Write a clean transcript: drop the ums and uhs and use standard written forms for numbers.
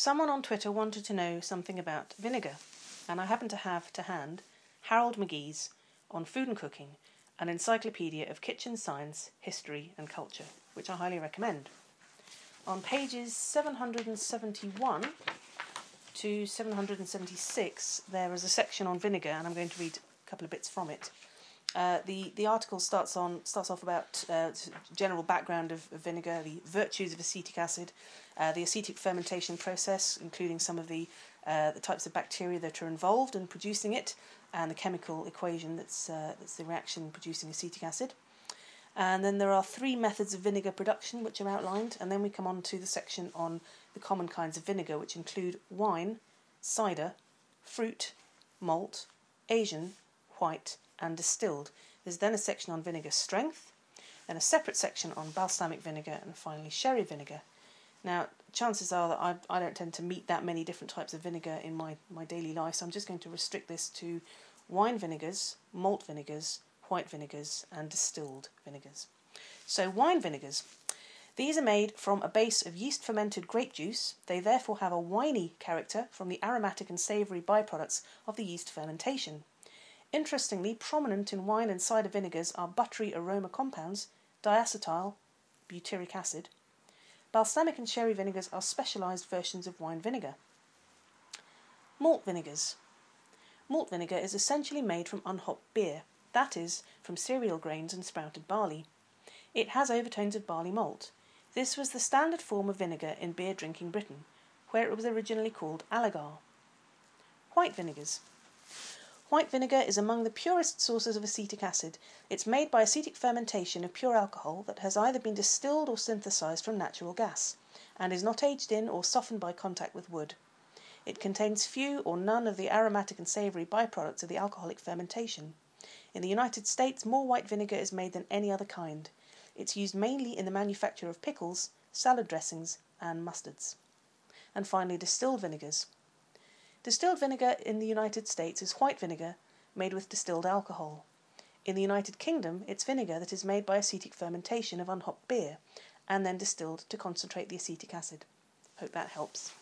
Someone on Twitter wanted to know something about vinegar, and I happen to have to hand Harold McGee's On Food and Cooking, an encyclopedia of kitchen science, history and culture, which I highly recommend. On pages 771 to 776, there is a section on vinegar, and I'm going to read a couple of bits from it. The article starts off about general background of vinegar, the virtues of acetic acid, the acetic fermentation process, including some of the types of bacteria that are involved in producing it, and the chemical equation that's the reaction producing acetic acid. And then there are 3 methods of vinegar production which are outlined, and then we come on to the section on the common kinds of vinegar, which include wine, cider, fruit, malt, Asian, white and distilled. There's then a section on vinegar strength, then a separate section on balsamic vinegar, and finally sherry vinegar. Now, chances are that I don't tend to meet that many different types of vinegar in my daily life, so I'm just going to restrict this to wine vinegars, malt vinegars, white vinegars and distilled vinegars. So wine vinegars. These are made from a base of yeast fermented grape juice. They therefore have a winey character from the aromatic and savoury byproducts of the yeast fermentation. Interestingly, prominent in wine and cider vinegars are buttery aroma compounds, diacetyl, butyric acid. Balsamic and sherry vinegars are specialised versions of wine vinegar. Malt vinegars. Malt vinegar is essentially made from unhopped beer, that is, from cereal grains and sprouted barley. It has overtones of barley malt. This was the standard form of vinegar in beer-drinking Britain, where it was originally called allegar. White vinegars. White vinegar is among the purest sources of acetic acid. It's made by acetic fermentation of pure alcohol that has either been distilled or synthesized from natural gas, and is not aged in or softened by contact with wood. It contains few or none of the aromatic and savoury byproducts of the alcoholic fermentation. In the United States, more white vinegar is made than any other kind. It's used mainly in the manufacture of pickles, salad dressings and mustards. And finally, distilled vinegars. Distilled vinegar in the United States is white vinegar made with distilled alcohol. In the United Kingdom, it's vinegar that is made by acetic fermentation of unhopped beer and then distilled to concentrate the acetic acid. Hope that helps.